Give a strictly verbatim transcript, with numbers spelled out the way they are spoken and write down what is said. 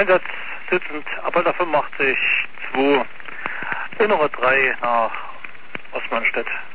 Einsatz sitzend, Appalter fünfundachtzig, zwei, innere drei nach Ostmannstedt.